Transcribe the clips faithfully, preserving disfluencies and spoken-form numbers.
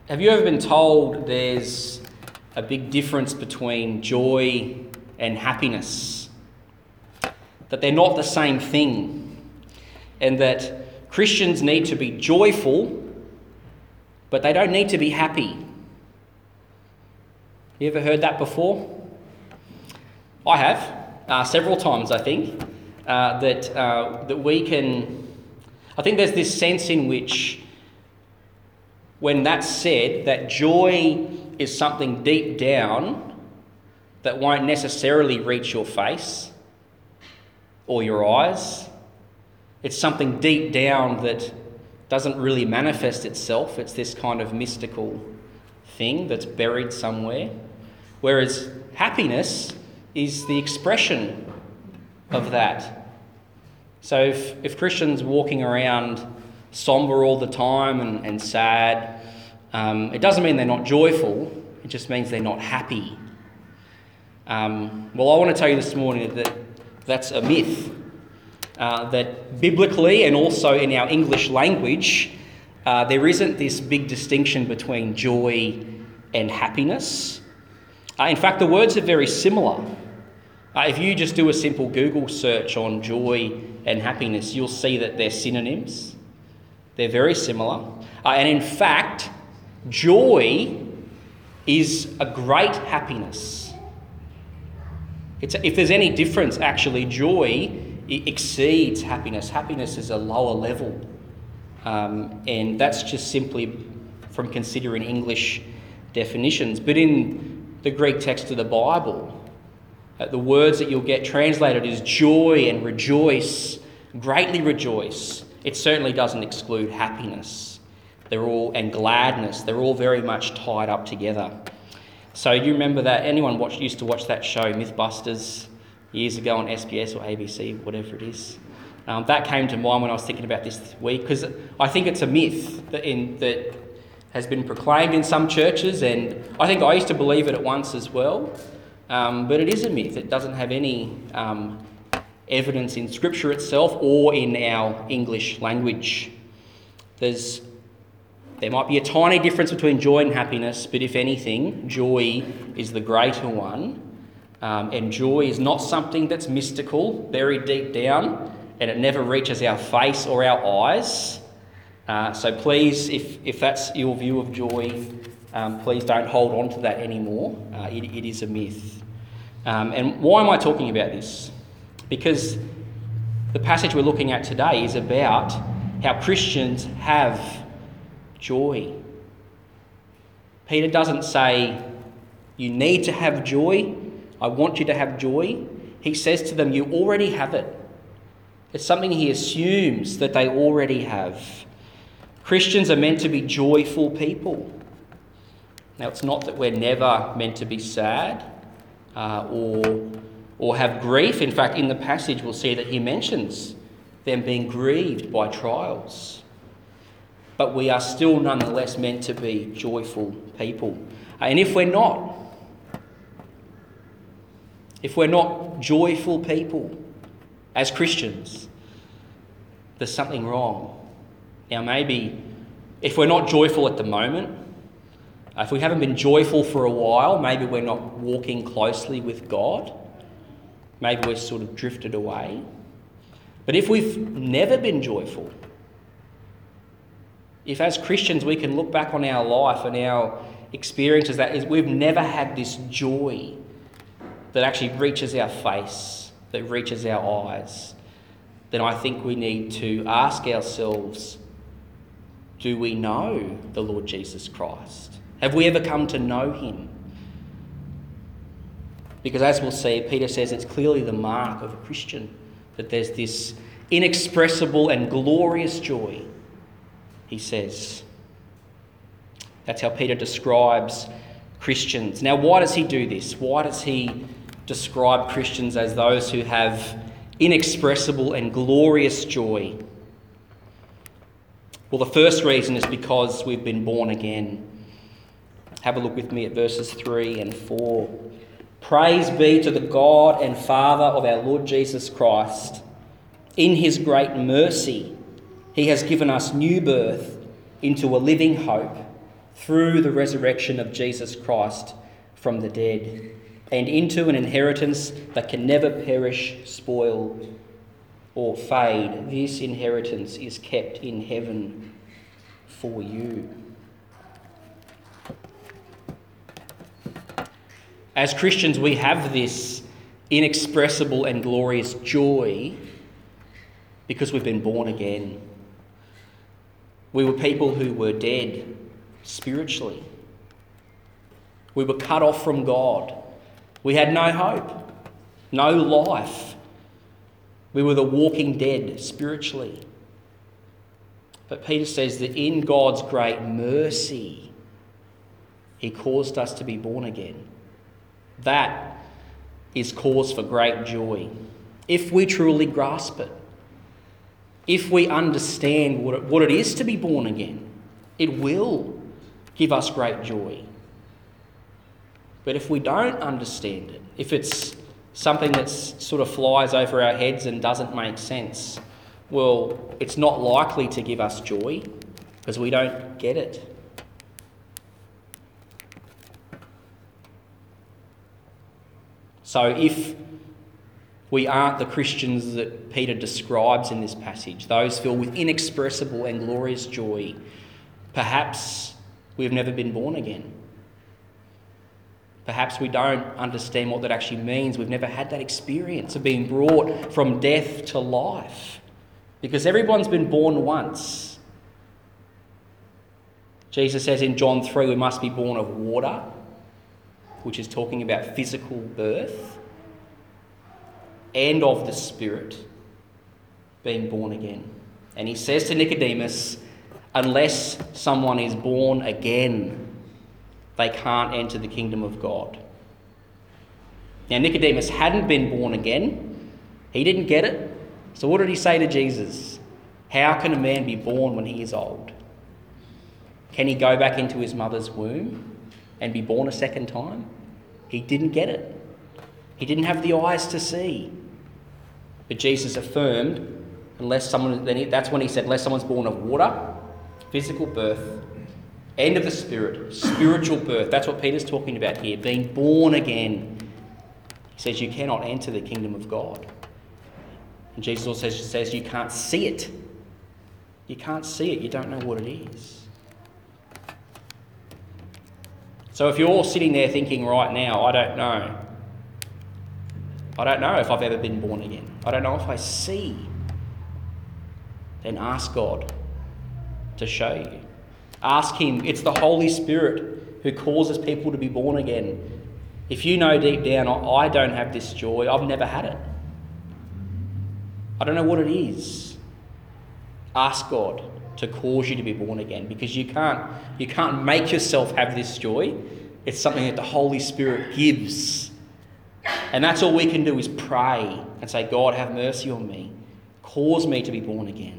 Have you ever been told there's a big difference between joy and happiness? That they're not the same thing, and that Christians need to be joyful, but they don't need to be happy. You ever heard that before? I have, uh, several times I think, uh, that, uh, that we can... I think there's this sense in which, when that's said, that joy is something deep down that won't necessarily reach your face or your eyes. It's something deep down that doesn't really manifest itself. It's this kind of mystical thing that's buried somewhere. Whereas happiness is the expression of that. So if, if Christians walking around sombre all the time and, and sad, um, it doesn't mean they're not joyful, it just means they're not happy. Um, well, I want to tell you this morning that that's a myth. Uh, that biblically and also in our English language, uh, there isn't this big distinction between joy and happiness. Uh, in fact, the words are very similar. Uh, if you just do a simple Google search on joy and happiness, you'll see that they're synonyms. They're very similar. Uh, and in fact, joy is a great happiness. It's, if there's any difference, actually, joy it exceeds happiness. Happiness is a lower level. Um, and that's just simply from considering English definitions. But in the Greek text of the Bible, uh, the words that you'll get translated is joy and rejoice, greatly rejoice. It certainly doesn't exclude happiness. They're all, and gladness. They're all very much tied up together. So you remember that? Anyone watched, used to watch that show, Mythbusters, years ago on S B S or A B C, whatever it is? Um, that came to mind when I was thinking about this week, because I think it's a myth that, in, that has been proclaimed in some churches, and I think I used to believe it at once as well. Um, but it is a myth. It doesn't have any um, evidence in Scripture itself or in our English language. There's There might be a tiny difference between joy and happiness, but if anything, joy is the greater one. Um, and joy is not something that's mystical, buried deep down, and it never reaches our face or our eyes. Uh, so please, if, if that's your view of joy, um, please don't hold on to that anymore. Uh, it, it is a myth. Um, and why am I talking about this? Because the passage we're looking at today is about how Christians have joy. Peter doesn't say, you need to have joy. I want you to have joy. He says to them, you already have it. It's something he assumes that they already have. Christians are meant to be joyful people. Now, it's not that we're never meant to be sad uh, or, or have grief. In fact, in the passage, we'll see that he mentions them being grieved by trials. But we are still nonetheless meant to be joyful people. And if we're not, if we're not joyful people as Christians, there's something wrong. Now maybe if we're not joyful at the moment, if we haven't been joyful for a while, maybe we're not walking closely with God. Maybe we're sort of drifted away. But if we've never been joyful, if as Christians we can look back on our life and our experiences that is we've never had this joy that actually reaches our face, that reaches our eyes, then I think we need to ask ourselves, do we know the Lord Jesus Christ? Have we ever come to know him? Because as we'll see, Peter says it's clearly the mark of a Christian that there's this inexpressible and glorious joy, he says. That's how Peter describes Christians. Now, why does he do this? Why does he describe Christians as those who have inexpressible and glorious joy? Well, the first reason is because we've been born again. Have a look with me at verses three and four. Praise be to the God and Father of our Lord Jesus Christ. In his great mercy, he has given us new birth into a living hope through the resurrection of Jesus Christ from the dead, and into an inheritance that can never perish, spoil, or fade. This inheritance is kept in heaven for you. As Christians, we have this inexpressible and glorious joy because we've been born again. We were people who were dead spiritually. We were cut off from God. We had no hope, no life. We were the walking dead spiritually. But Peter says that in God's great mercy, he caused us to be born again. That is cause for great joy. If we truly grasp it, if we understand what it, what it is to be born again, it will give us great joy. But if we don't understand it, if it's something that sort of flies over our heads and doesn't make sense, well, it's not likely to give us joy because we don't get it. So if we aren't the Christians that Peter describes in this passage, those filled with inexpressible and glorious joy, perhaps we've never been born again. Perhaps we don't understand what that actually means. We've never had that experience of being brought from death to life. Because everyone's been born once. Jesus says in John three, we must be born of water, which is talking about physical birth, and of the Spirit, being born again. And he says to Nicodemus, unless someone is born again, they can't enter the kingdom of God. Now, Nicodemus hadn't been born again. He didn't get it. So what did he say to Jesus? How can a man be born when he is old? Can he go back into his mother's womb and be born a second time? He didn't get it. He didn't have the eyes to see. But Jesus affirmed, unless someone, then he, that's when he said, unless someone's born of water, physical birth, and of the Spirit, spiritual birth. That's what Peter's talking about here, being born again. He says you cannot enter the kingdom of God. And Jesus also says you can't see it. You can't see it. You don't know what it is. So if you're all sitting there thinking right now, I don't know. I don't know if I've ever been born again. I don't know if I see. Then ask God to show you. Ask him. It's the Holy Spirit who causes people to be born again. If you know deep down, I don't have this joy, I've never had it. I don't know what it is. Ask God to cause you to be born again, because you can't, you can't make yourself have this joy. It's something that the Holy Spirit gives. And that's all we can do is pray and say, God, have mercy on me. Cause me to be born again.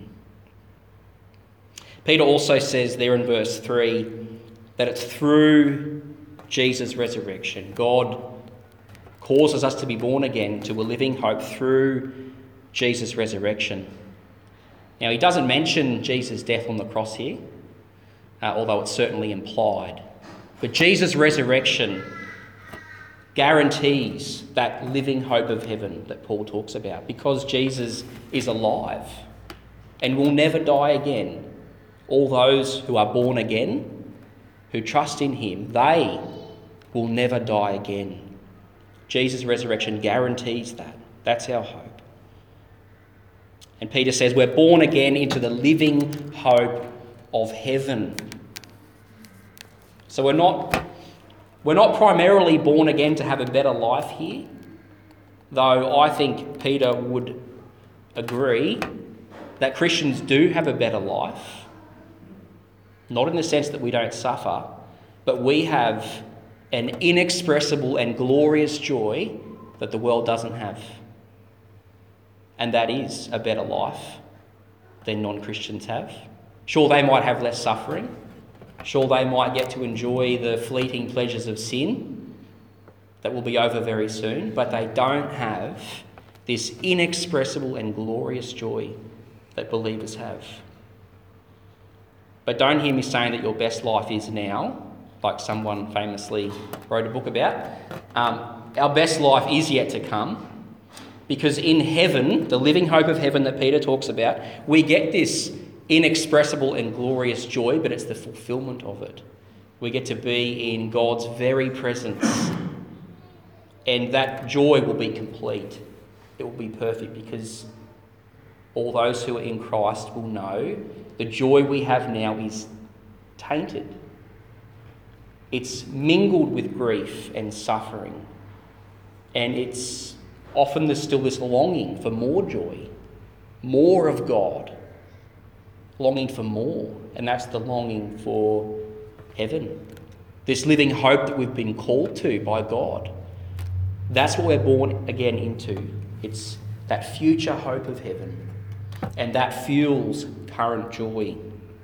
Peter also says there in verse three that it's through Jesus' resurrection. God causes us to be born again to a living hope through Jesus' resurrection. Now, he doesn't mention Jesus' death on the cross here, uh, although it's certainly implied. But Jesus' resurrection guarantees that living hope of heaven that Paul talks about, because Jesus is alive and will never die again. All those who are born again, who trust in him, they will never die again. Jesus' resurrection guarantees that. That's our hope. And Peter says we're born again into the living hope of heaven. So we're not, we're not primarily born again to have a better life here, though I think Peter would agree that Christians do have a better life. Not in the sense that we don't suffer, but we have an inexpressible and glorious joy that the world doesn't have. And that is a better life than non-Christians have. Sure, they might have less suffering. Sure, they might get to enjoy the fleeting pleasures of sin that will be over very soon, but they don't have this inexpressible and glorious joy that believers have. But don't hear me saying that your best life is now, like someone famously wrote a book about. Um, our best life is yet to come, because in heaven, the living hope of heaven that Peter talks about, we get this inexpressible and glorious joy, but it's the fulfillment of it. We get to be in God's very presence, and that joy will be complete. It will be perfect, because all those who are in Christ will know the joy we have now is tainted. It's mingled with grief and suffering, and it's often there's still this longing for more joy, more of God, longing for more, and that's the longing for heaven, this living hope that we've been called to by God. That's what we're born again into. It's that future hope of heaven, and that fuels current joy.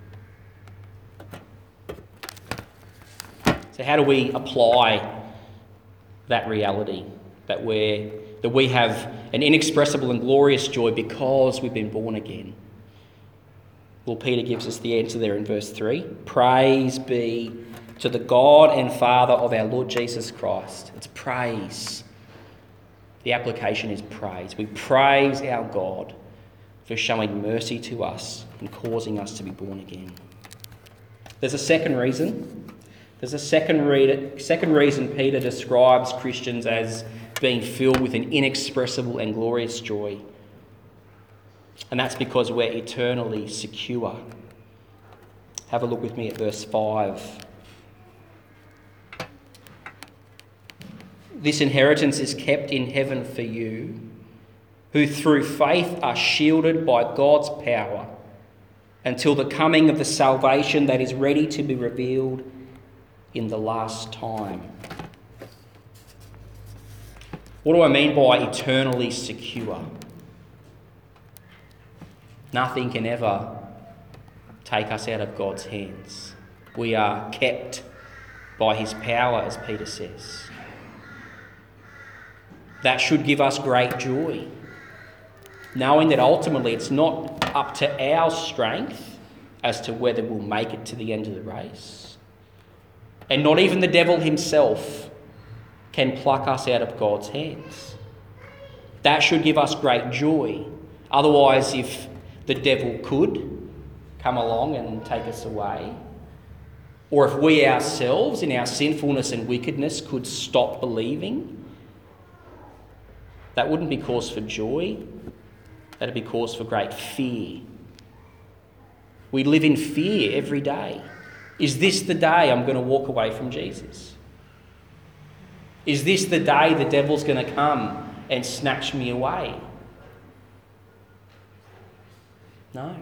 So how do we apply that reality, that we're that we have an inexpressible and glorious joy because we've been born again? Well, Peter gives us the answer there in verse three. Praise be to the God and Father of our Lord Jesus Christ. It's praise. The application is praise. We praise our God for showing mercy to us and causing us to be born again. There's a second reason. There's a second, read, second reason Peter describes Christians as being filled with an inexpressible and glorious joy. And that's because we're eternally secure. Have a look with me at verse five. This inheritance is kept in heaven for you, who through faith are shielded by God's power until the coming of the salvation that is ready to be revealed in the last time. What do I mean by eternally secure? Nothing can ever take us out of God's hands. We are kept by his power, as Peter says. That should give us great joy, knowing that ultimately it's not up to our strength as to whether we'll make it to the end of the race. And not even the devil himself can pluck us out of God's hands. That should give us great joy. Otherwise, if the devil could come along and take us away, or if we ourselves in our sinfulness and wickedness could stop believing, that wouldn't be cause for joy. That'd be cause for great fear. We live in fear every day. Is this the day I'm going to walk away from Jesus? Is this the day the devil's going to come and snatch me away? No.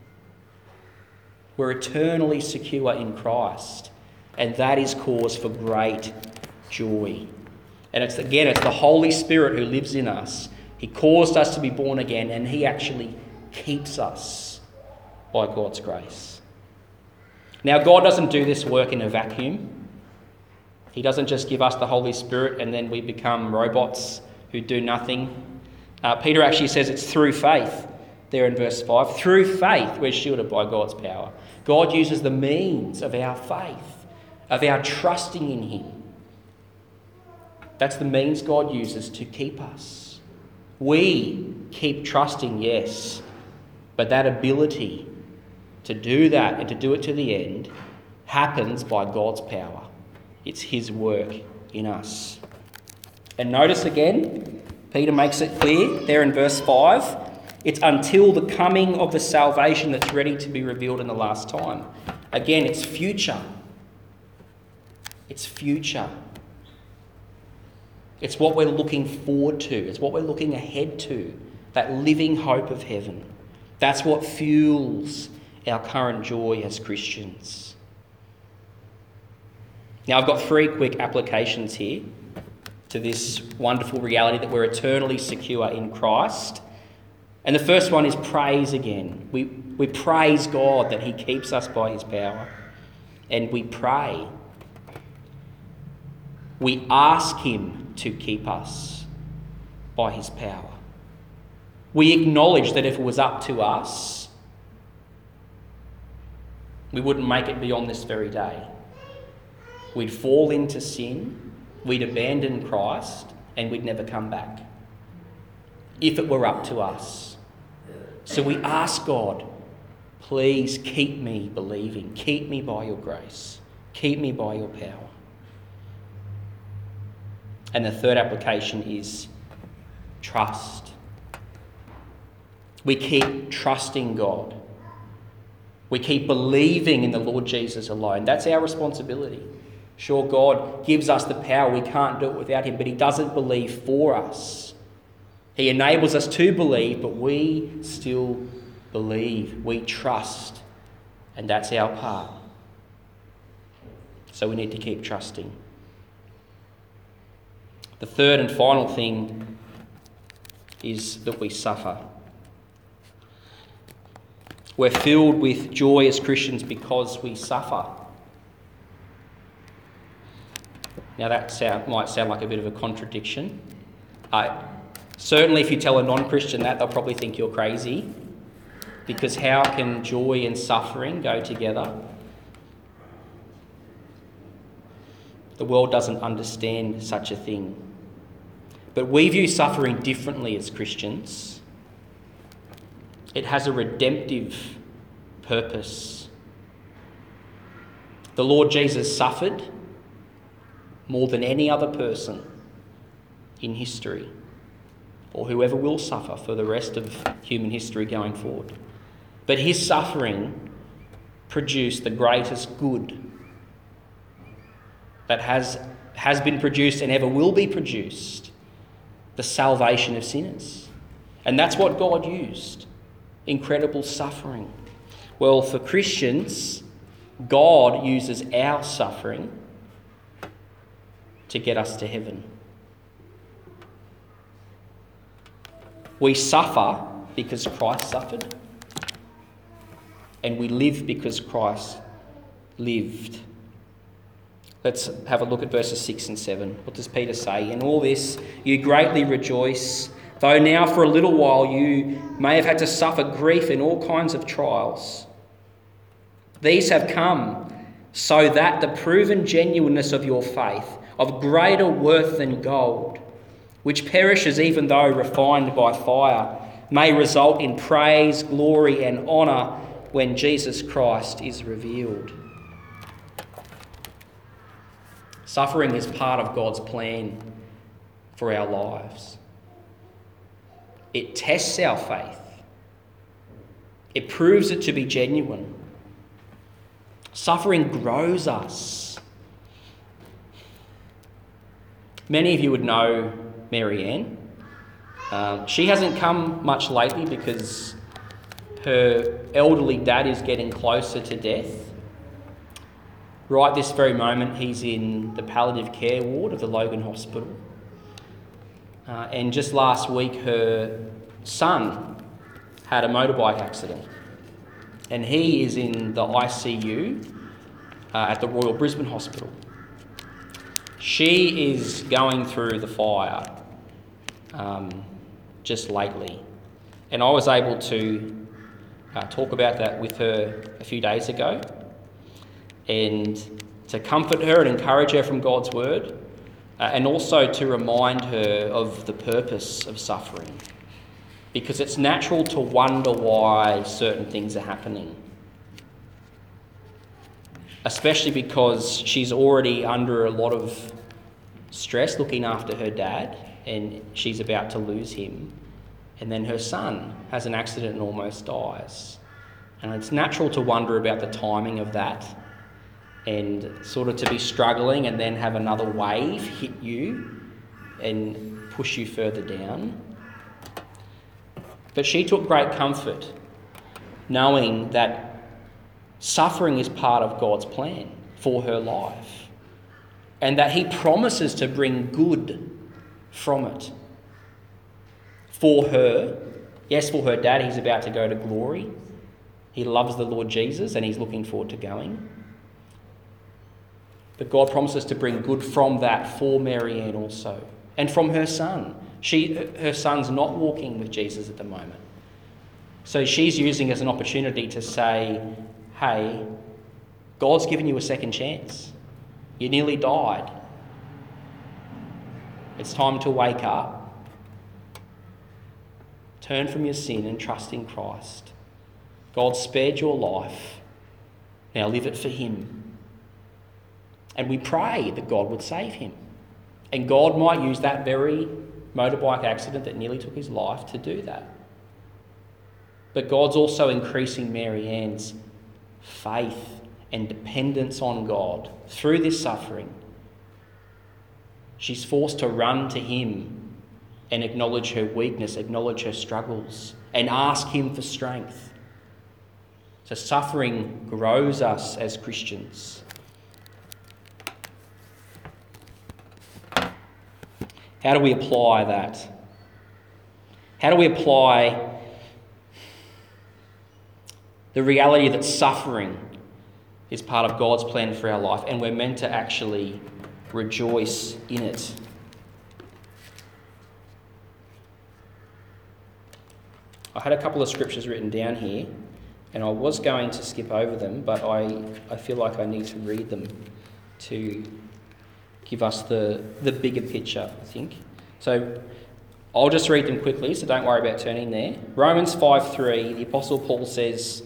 We're eternally secure in Christ, and that is cause for great joy. And it's again, it's the Holy Spirit who lives in us. He caused us to be born again, and he actually keeps us by God's grace. Now, God doesn't do this work in a vacuum. He doesn't just give us the Holy Spirit and then we become robots who do nothing. Uh, Peter actually says it's through faith there in verse five. Through faith, we're shielded by God's power. God uses the means of our faith, of our trusting in him. That's the means God uses to keep us. We keep trusting, yes, but that ability to do that and to do it to the end happens by God's power. It's his work in us. And notice again, Peter makes it clear there in verse five, it's until the coming of the salvation that's ready to be revealed in the last time. Again, it's future. It's future. It's what we're looking forward to. It's what we're looking ahead to. That living hope of heaven. That's what fuels our current joy as Christians. Now, I've got three quick applications here to this wonderful reality that we're eternally secure in Christ. And the first one is praise again. We, we praise God that he keeps us by his power. And we pray. We ask him to keep us by his power. We acknowledge that if it was up to us, We wouldn't make it beyond this very day. We'd fall into sin, we'd abandon Christ, and we'd never come back, if it were up to us. So we ask God, please keep me believing, keep me by your grace, keep me by your power. And the third application is trust. We keep trusting God. We keep believing in the Lord Jesus alone. That's our responsibility. Sure, God gives us the power. We can't do it without him, but he doesn't believe for us. He enables us to believe, but we still believe. We trust, and that's our part. So we need to keep trusting. The third and final thing is that we suffer. We're filled with joy as Christians because we suffer. Now that sound, might sound like a bit of a contradiction. Uh, certainly if you tell a non-Christian that, they'll probably think you're crazy, because how can joy and suffering go together? The world doesn't understand such a thing. But we view suffering differently as Christians. It has a redemptive purpose. The Lord Jesus suffered more than any other person in history, or whoever will suffer for the rest of human history going forward. But his suffering produced the greatest good that has, has been produced and ever will be produced, the salvation of sinners. And that's what God used, incredible suffering. Well, for Christians, God uses our suffering to get us to heaven. We suffer because Christ suffered, and we live because Christ lived. Let's have a look at verses six and seven. What does Peter say? In all this you greatly rejoice, though now for a little while you may have had to suffer grief in all kinds of trials. These have come so that the proven genuineness of your faith, of greater worth than gold, which perishes even though refined by fire, may result in praise, glory and honour when Jesus Christ is revealed. Suffering is part of God's plan for our lives. It tests our faith. It proves it to be genuine. Suffering grows us. Many of you would know Mary Ann. Um, she hasn't come much lately because her elderly dad is getting closer to death. Right this very moment, he's in the palliative care ward of the Logan Hospital. Uh, and just last week, her son had a motorbike accident. And he is in the I C U uh, at the Royal Brisbane Hospital. She is going through the fire um, just lately. And I was able to uh, talk about that with her a few days ago, and to comfort her and encourage her from God's word, uh, and also to remind her of the purpose of suffering. Because it's natural to wonder why certain things are happening. Especially because she's already under a lot of stress looking after her dad, and she's about to lose him. And then her son has an accident and almost dies. And it's natural to wonder about the timing of that, and sort of to be struggling and then have another wave hit you and push you further down. But she took great comfort knowing that suffering is part of God's plan for her life, and that he promises to bring good from it. For her, yes, for her dad, he's about to go to glory. He loves the Lord Jesus and he's looking forward to going. But God promises to bring good from that for Mary Ann also, and from her son. She, her son's not walking with Jesus at the moment. So she's using it as an opportunity to say, hey, God's given you a second chance. You nearly died. It's time to wake up. Turn from your sin and trust in Christ. God spared your life. Now live it for him. And we pray that God would save him. And God might use that very motorbike accident that nearly took his life to do that. But God's also increasing Mary Ann's faith and dependence on God through this suffering. She's forced to run to him and acknowledge her weakness, acknowledge her struggles, and ask him for strength. So suffering grows us as Christians. How do we apply that? How do we apply the reality that suffering is part of God's plan for our life and we're meant to actually rejoice in it? I had a couple of scriptures written down here and I was going to skip over them, but I, I feel like I need to read them to give us the, the bigger picture, I think. So I'll just read them quickly, so don't worry about turning there. Romans five three, the Apostle Paul says,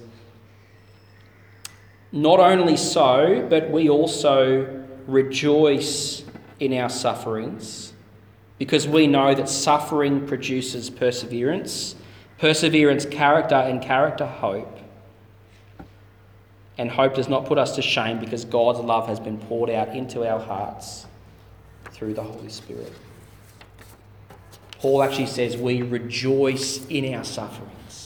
"Not only so, but we also rejoice in our sufferings, because we know that suffering produces perseverance, perseverance character, and character hope. And hope does not put us to shame, because God's love has been poured out into our hearts through the Holy Spirit." Paul actually says we rejoice in our sufferings.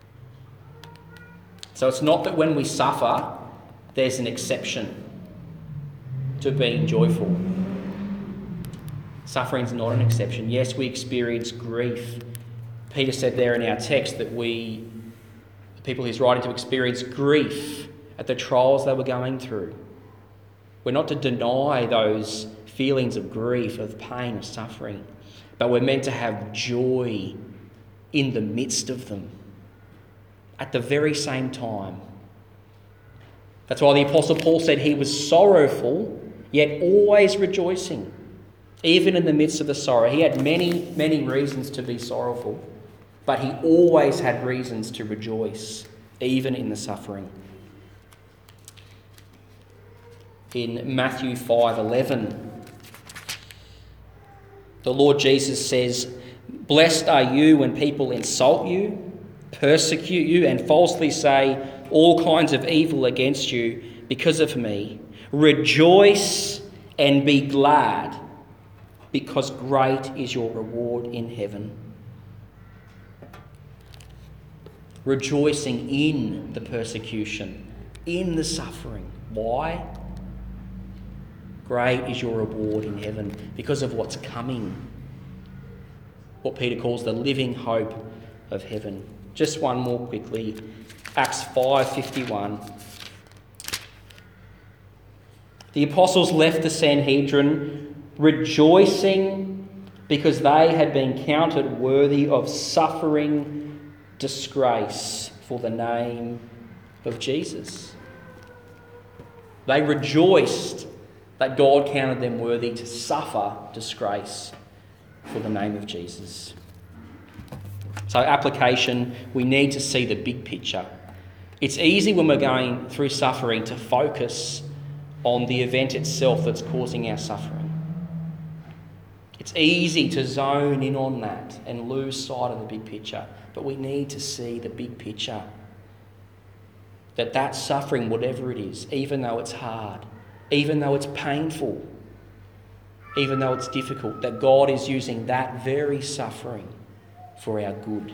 So it's not that when we suffer, there's an exception to being joyful. Suffering's not an exception. Yes, we experience grief. Peter said there in our text that we, the people he's writing to, experience grief at the trials they were going through. We're not to deny those feelings of grief, of pain, of suffering, but we're meant to have joy in the midst of them at the very same time. That's why the Apostle Paul said he was sorrowful, yet always rejoicing, even in the midst of the sorrow. He had many, many reasons to be sorrowful, but he always had reasons to rejoice, even in the suffering. In Matthew five eleven, the Lord Jesus says, "Blessed are you when people insult you, persecute you, and falsely say all kinds of evil against you because of me. Rejoice and be glad, because great is your reward in heaven." Rejoicing in the persecution, in the suffering. Why? Great is your reward in heaven because of what's coming. What Peter calls the living hope of heaven. Just one more quickly. Acts five fifty-one. The apostles left the Sanhedrin rejoicing because they had been counted worthy of suffering disgrace for the name of Jesus. They rejoiced that God counted them worthy to suffer disgrace for the name of Jesus. So application, we need to see the big picture. It's easy when we're going through suffering to focus on the event itself that's causing our suffering. It's easy to zone in on that and lose sight of the big picture, but we need to see the big picture. That that suffering, whatever it is, even though it's hard, even though it's painful, even though it's difficult, that God is using that very suffering for our good.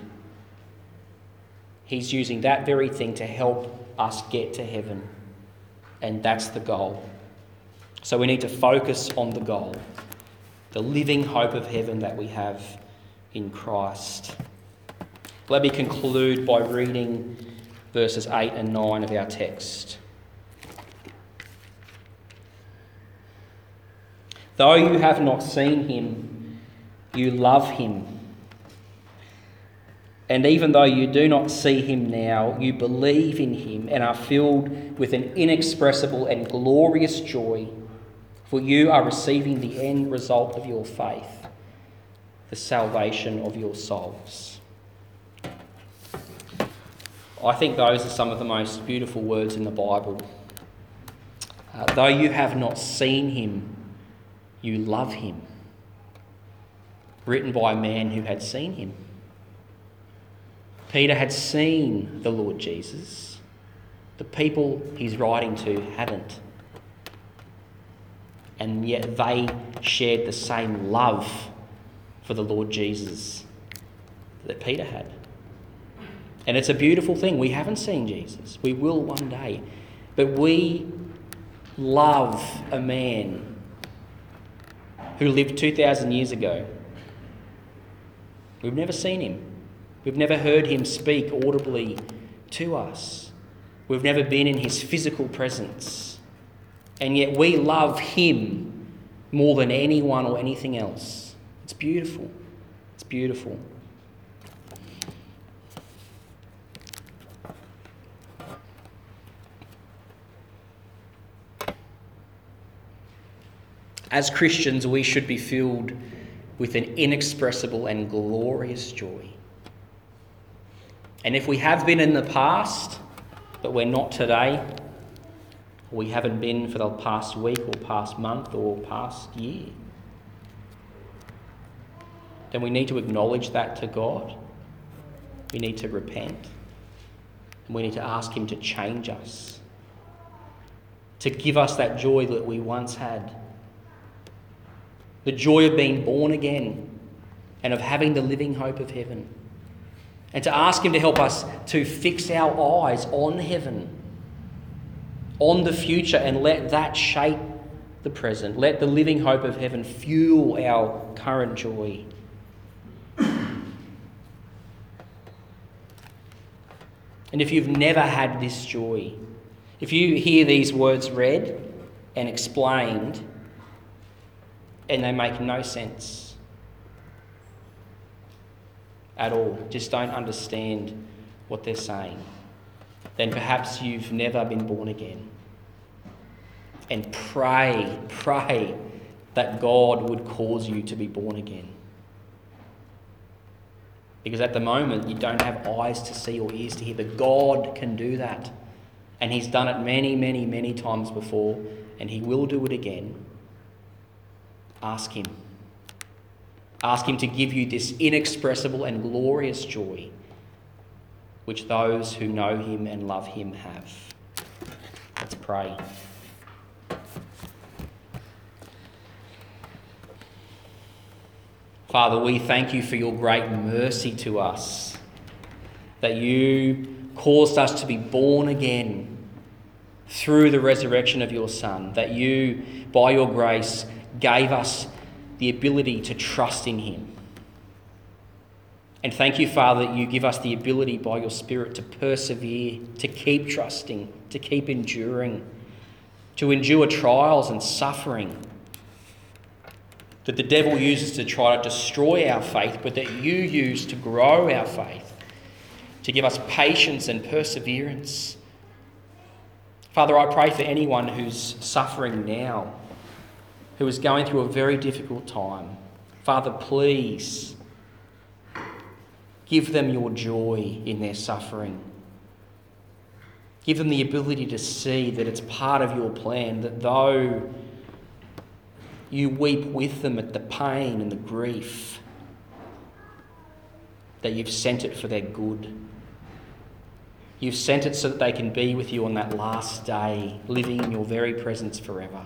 He's using that very thing to help us get to heaven. And that's the goal. So we need to focus on the goal, the living hope of heaven that we have in Christ. Let me conclude by reading verses eight and nine of our text. "Though you have not seen him, you love him. And even though you do not see him now, you believe in him and are filled with an inexpressible and glorious joy, for you are receiving the end result of your faith, the salvation of your souls. I think those are some of the most beautiful words in the Bible. Uh, though you have not seen him, you love him. Written by a man who had seen him. Peter had seen the Lord Jesus. The people he's writing to hadn't. And yet they shared the same love for the Lord Jesus that Peter had. And it's a beautiful thing. We haven't seen Jesus. We will one day. But we love a man who lived two thousand years ago. We've never seen him. We've never heard him speak audibly to us. We've never been in his physical presence. And yet we love him more than anyone or anything else. It's beautiful. It's beautiful. As Christians, we should be filled with an inexpressible and glorious joy. And if we have been in the past, but we're not today, or we haven't been for the past week or past month or past year, then we need to acknowledge that to God. We need to repent. And we need to ask him to change us, to give us that joy that we once had. The joy of being born again and of having the living hope of heaven. And to ask him to help us to fix our eyes on heaven, on the future, and let that shape the present. Let the living hope of heaven fuel our current joy. And if you've never had this joy, if you hear these words read and explained, and they make no sense at all, just don't understand what they're saying, then perhaps you've never been born again. And pray, pray that God would cause you to be born again. Because at the moment you don't have eyes to see or ears to hear, but God can do that. And he's done it many, many, many times before, and he will do it again. Ask him. Ask him to give you this inexpressible and glorious joy, which those who know him and love him have. Let's pray. Father, we thank you for your great mercy to us, that you caused us to be born again through the resurrection of your Son, that you, by your grace, gave us the ability to trust in him. And thank you, Father, that you give us the ability by your Spirit to persevere, to keep trusting, to keep enduring, to endure trials and suffering that the devil uses to try to destroy our faith, but that you use to grow our faith, to give us patience and perseverance. Father, I pray for anyone who's suffering now, who is going through a very difficult time. Father, please give them your joy in their suffering. Give them the ability to see that it's part of your plan, that though you weep with them at the pain and the grief, that you've sent it for their good. You've sent it so that they can be with you on that last day, living in your very presence forever.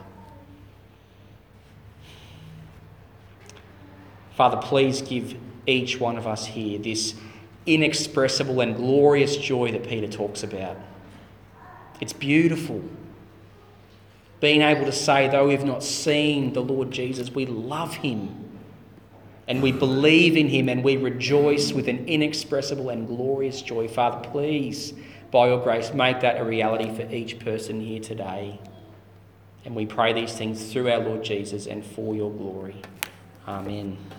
Father, please give each one of us here this inexpressible and glorious joy that Peter talks about. It's beautiful. Being able to say, though we've not seen the Lord Jesus, we love him and we believe in him and we rejoice with an inexpressible and glorious joy. Father, please, by your grace, make that a reality for each person here today. And we pray these things through our Lord Jesus and for your glory. Amen.